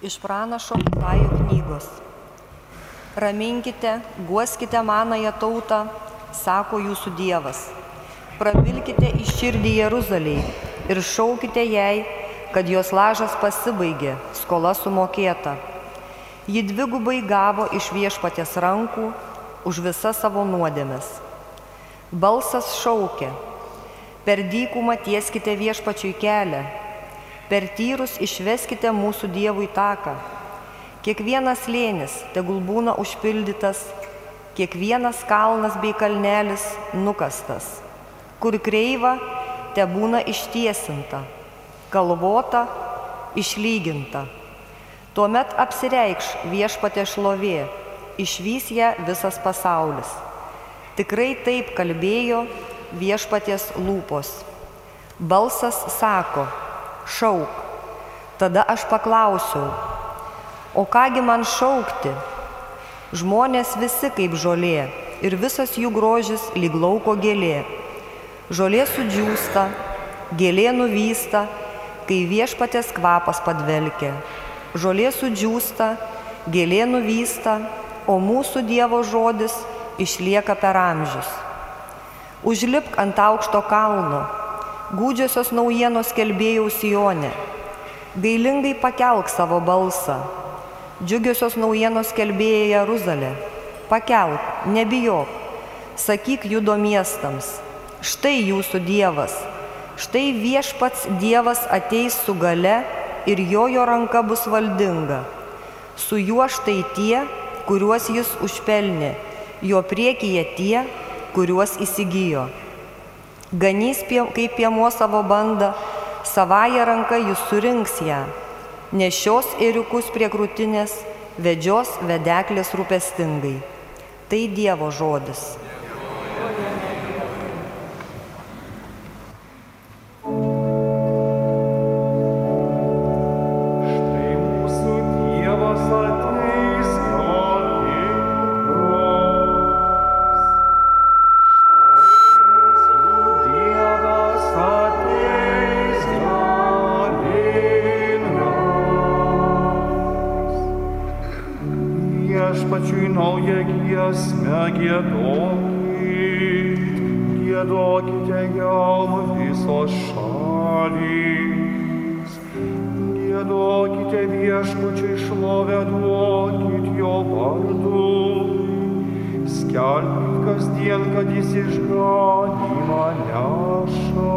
Iš pranašo Izaijo knygos. Raminkite, guoskite manąją tautą, sako jūsų Dievas. Prabilkite į širdį Jeruzalei ir šaukite jai, kad jos lažas pasibaigė, skola sumokėta. Ji dvigubai gavo iš Viešpaties rankų už visas savo nuodėmes. Balsas šaukė: per dykumą tieskite Viešpačiui kelią, per tyrus išveskite mūsų Dievui taką. Kiekvienas slėnis tegul būna užpildytas, kiekvienas kalnas bei kalnelis nukastas, kur kreiva tebūna ištiesinta, kalvota išlyginta. Tuomet apsireikš Viešpaties šlovė, išvys ją visas pasaulis. Tikrai taip kalbėjo Viešpaties lūpos. Balsas sako: šauk. Tada aš paklausiau: o kągi man šaukti? Žmonės visi kaip žolė ir visas jų grožis lyg lauko gėlė. Žolė sudžiūsta, gėlė nuvysta, kai Viešpaties kvapas padvelkia. Žolė sudžiūsta, gėlė nuvysta, o mūsų Dievo žodis išlieka per amžius. Užlipk ant aukšto kalno, gūdžiosios naujienos skelbėjau Sione. Gailingai pakelk savo balsą, džiugiosios naujienos skelbėjai Jeruzalė. Pakelk, nebijok, sakyk Judo miestams: štai jūsų Dievas, štai Viešpats Dievas ateis su gale ir jo ranka bus valdinga. Su juo štai tie, kuriuos jis užpelnė, jo priekyje tie, kuriuos įsigijo. Ganys kaip piemuo savo bandą, savąją ranką jis surinks ją, nešios ėriukus prie krūtinės, vedžios vedeklės rūpestingai. Tai Dievo žodis. Viešpačiui naują giesmę giedokite jam visos šalys. Giedokite Viešpačiui šlovę, duokit jo vardu. Skelbkit kasdien, kad jis išganymą neša.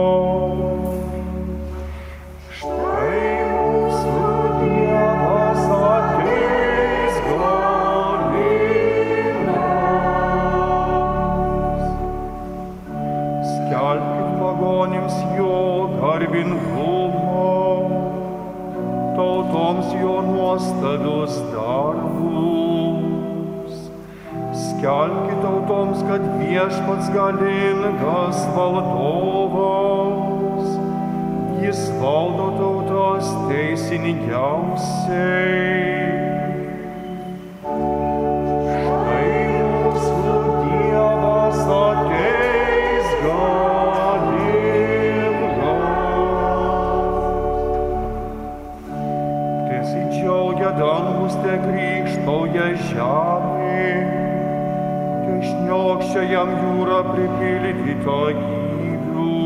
Skelbkit pagonims jo garbingumą, tautoms jo nuostabius darbus. Skelbkit tautoms, kad Viešpats galingas valdovas, jis valdo tautas teisingiausiai. Dangus te krykštauja žemė, te šniokščia jam jūra pripildyta gyvių.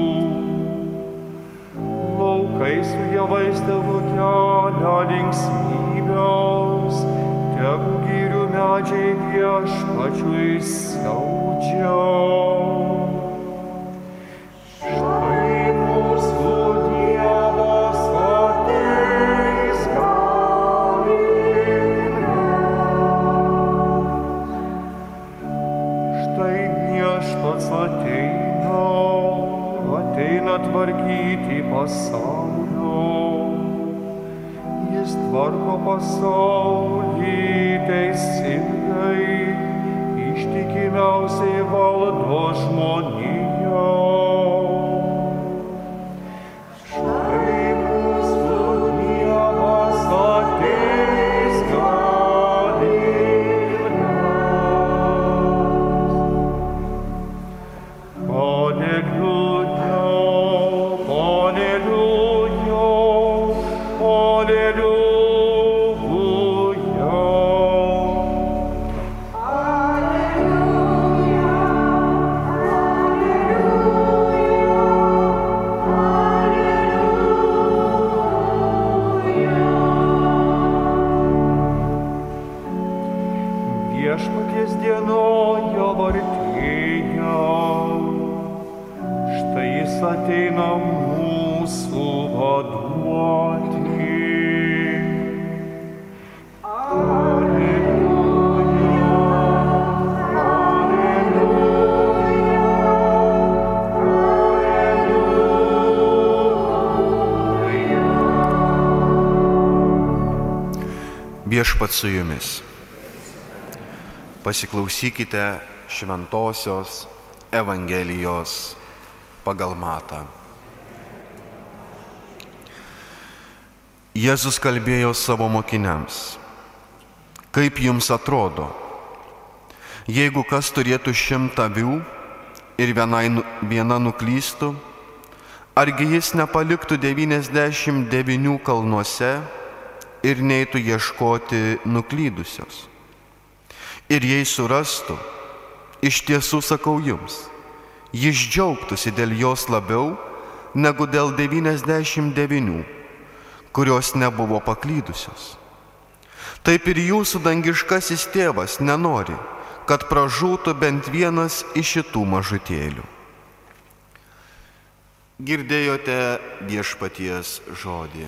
Laukai su javais tegu kelia linksmybės, tegu girių medžiai Viešpačiui siaudžia. Ateina tvarkyti pasaulio. Jis tvarko pasaulį teisingai, ištikimiausiai valdo žmoniją. Štai mūsų Dievas ateis galingas. Alleluja, alleluja, alleluja. viešpaties dienoje vartėja. Štai jis ateina mūsų vaduoti. Viešpats su jumis. Pasiklausykite šventosios Evangelijos pagal Matą. Jėzus kalbėjo savo mokiniams: kaip jums atrodo, jeigu kas turėtų 100 avių ir viena nuklystų, argi jis nepaliktų 99 kalnuose ir neitų ieškoti nuklydusios? Ir jei surastų, iš tiesų sakau jums, jis džiaugtųsi dėl jos labiau negu dėl 99, kurios nebuvo paklydusios. Taip ir jūsų dangiškasis tėvas nenori, kad pražūtų bent vienas iš šitų mažutėlių. Girdėjote viešpaties žodį.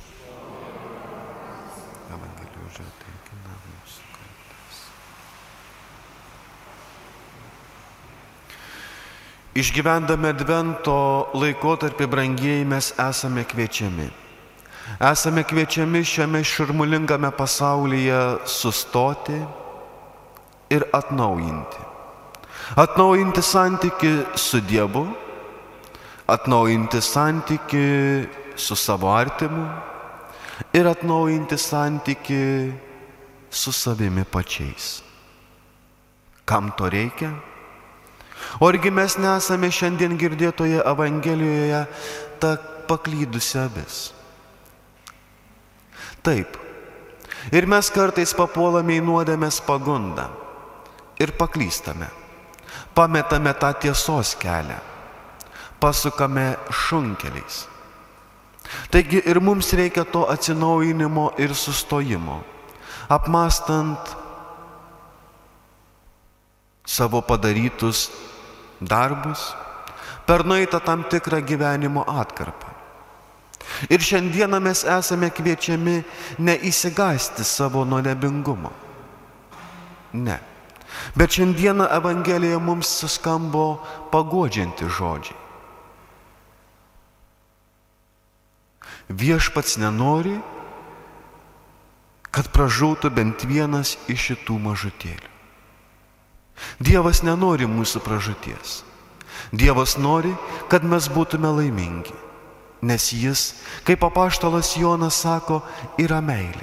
Išgyvendami Advento laikotarpį, brangieji, mes esame kviečiami. Esame kviečiami šiame šurmulingame pasaulyje sustoti ir atnaujinti. Atnaujinti santyki su Dievu, atnaujinti santyki su savo artimu ir atnaujinti santyki su savimi pačiais. Kam to reikia? Orgi mes nesame šiandien girdėtoje Evangelijoje ta paklydusi avis. Taip, ir mes kartais papuolame į nuodėmės pagundą ir paklystame, pametame tą tiesos kelią, pasukame šunkeliais. Taigi ir mums reikia to atsinaujinimo ir sustojimo, apmąstant savo padarytus darbus, per nueitą tam tikrą gyvenimo atkarpą. Ir šiandieną mes esame kviečiami neįsigąsti savo nuodėmingumo. Ne. Bet šiandieną Evangelija mums suskambo paguodžianti žodžiai. Viešpats nenori, kad pražūtų bent vienas iš šitų mažutėlių. Dievas nenori mūsų pražūties. Dievas nori, kad mes būtume laimingi, nes jis, kaip apaštalas Jonas sako, yra meilė.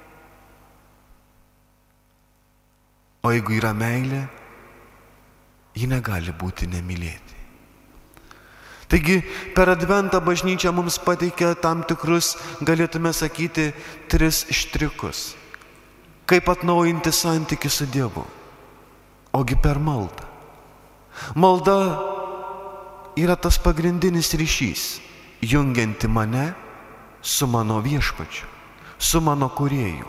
O jeigu yra meilė, ji negali būti nemylėti. Taigi, per Adventą bažnyčia mums pateikia tam tikrus, galėtume sakyti, 3 štrikus. Kaip atnaujinti santykį su Dievu. Ogi per maldą. Malda yra tas pagrindinis ryšys, jungianti mane su mano viešpačiu, su mano kūrėju.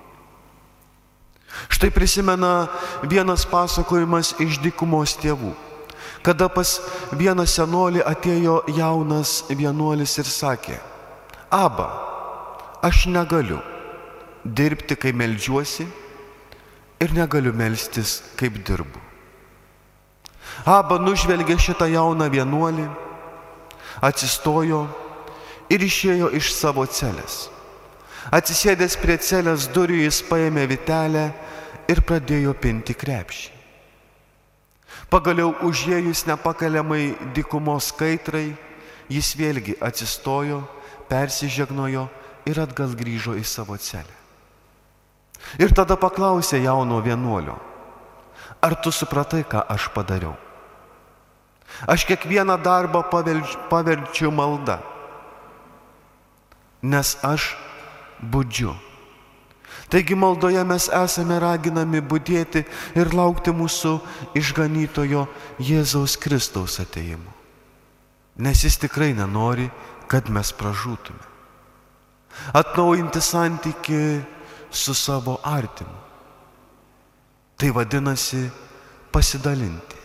Štai prisimena vienas pasakojimas iš dykumos tėvų, kada pas vieną senolį atėjo jaunas vienuolis ir sakė: Aba, aš negaliu dirbti, kai meldžiuosi, ir negaliu melstis, kaip dirbu. Aba nužvelgė šitą jauną vienuolį, atsistojo ir išėjo iš savo celės. Atsisėdęs prie celės durų jis paėmė vytelę ir pradėjo pinti krepšį. Pagaliau užėjus nepakeliamai dykumos kaitrai, jis vėlgi atsistojo, persižegnojo ir atgal grįžo į savo celę. Ir tada paklausė jauno vienuolio: ar tu supratai, ką aš padariau? Aš kiekvieną darbą paverčiu malda, nes aš budžiu. Taigi maldoje mes esame raginami budėti ir laukti mūsų išganytojo Jėzaus Kristaus atėjimo. Nes jis tikrai nenori, kad mes pražūtume. Atnaujinti santykį su savo artimu. Tai vadinasi pasidalinti.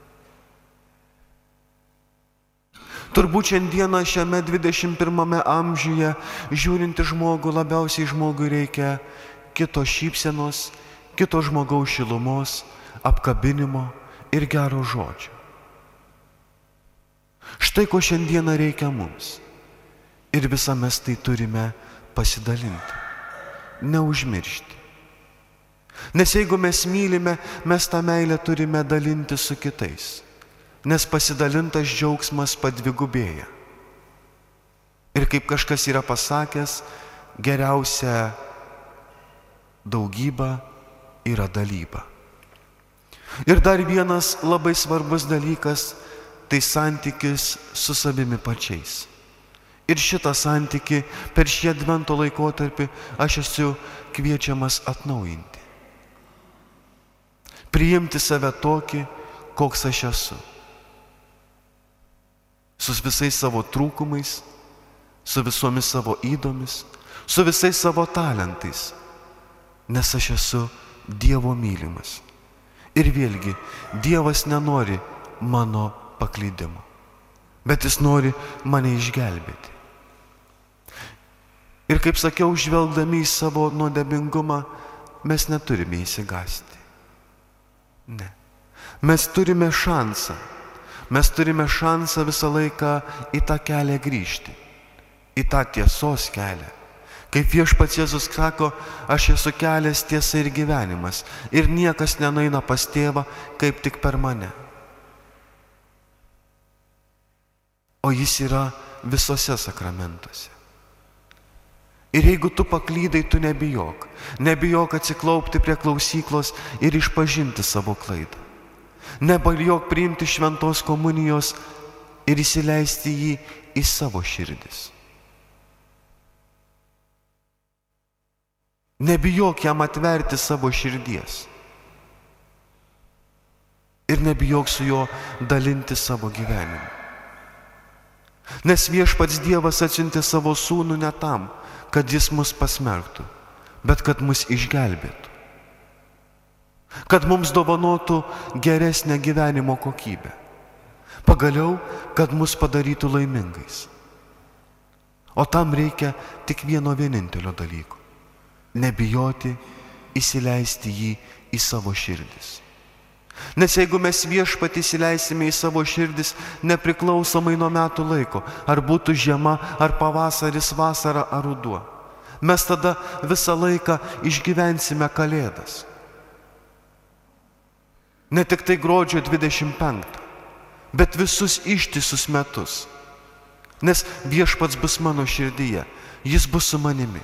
Turbūt šiandieną šiame 21 amžiuje žiūrinti žmogų labiausiai žmogui reikia kito šypsenos, kito žmogaus šilumos, apkabinimo ir gero žodžio. Štai ko šiandieną reikia mums. Ir visą mes tai turime pasidalinti, neužmiršti. Nes jeigu mes mylime, mes tą meilę turime dalinti su kitais. Nes pasidalintas džiaugsmas padvigubėja. Ir kaip kažkas yra pasakęs, geriausia daugyba yra dalyba. Ir dar vienas labai svarbus dalykas – tai santykis su savimi pačiais. Ir šitą santykį per šį advento laikotarpį aš esu kviečiamas atnaujinti. Priimti save tokį, koks aš esu. Su visais savo trūkumais, su visomis savo ydomis, su visais savo talentais. Nes aš esu Dievo mylimas. Ir vėlgi, Dievas nenori mano paklydimo, bet Jis nori mane išgelbėti. Ir kaip sakiau, žvelgdami į savo nuodėmingumą, mes neturime įsigąsti. Ne. Mes turime šansą. Mes turime šansą visą laiką į tą kelią grįžti. Į tą tiesos kelią. Kaip Viešpats Jėzus sako, aš esu kelias, tiesa ir gyvenimas. Ir niekas nenueina pas Tėvą, kaip tik per mane. O Jis yra visose sakramentuose. Ir jeigu tu paklydai, tu nebijok. Nebijok atsiklaupti prie klausyklos ir išpažinti savo klaidą. Nebijok priimti šventos komunijos ir įsileisti jį į savo širdis. Nebijok jam atverti savo širdies. Ir nebijok su juo dalinti savo gyvenimą. Nes Viešpats Dievas atsiuntė savo sūnų ne tam, kad jis mus pasmerktų, bet kad mus išgelbėtų. Kad mums dovanotų geresnę gyvenimo kokybę. Pagaliau, kad mus padarytų laimingais. O tam reikia tik vieno vienintelio dalyko. Nebijoti įsileisti jį į savo širdis. Nes jeigu mes Viešpatį įsileisime į savo širdis nepriklausomai nuo metų laiko, ar būtų žiema, ar pavasaris, vasara, ar ruduo, mes tada visą laiką išgyvensime Kalėdas. Ne tik tai gruodžio 25, bet visus ištisus metus. Nes Viešpats bus mano širdyje, Jis bus su manimi.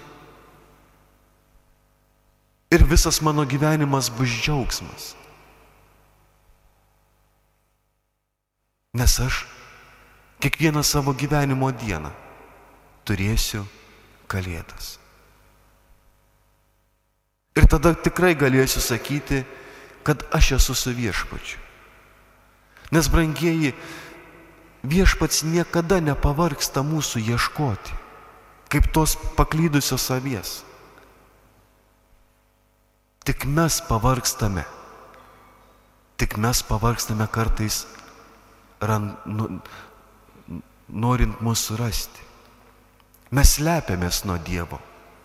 Ir visas mano gyvenimas bus džiaugsmas. Nes aš kiekvieną savo gyvenimo dieną turėsiu Kalėdas. Ir tada tikrai galėsiu sakyti, kad aš esu su Viešpačiu. Nes, brangieji, Viešpats niekada nepavargsta mūsų ieškoti, kaip tos paklydusios avies. Tik mes pavargstame. Tik mes pavargstame kartais norint mūsų rasti. Mes slepiamės nuo Dievo.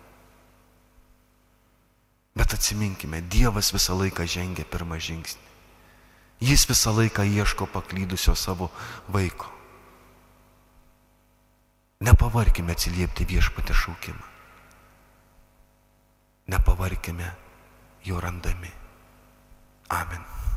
Bet atsiminkime, Dievas visą laiką žengia pirmą žingsnį. Jis visą laiką ieško paklydusio savo vaiko. Nepavarkime atsiliepti Viešpatės šaukimą. Nepavarkime jo randami. Amen.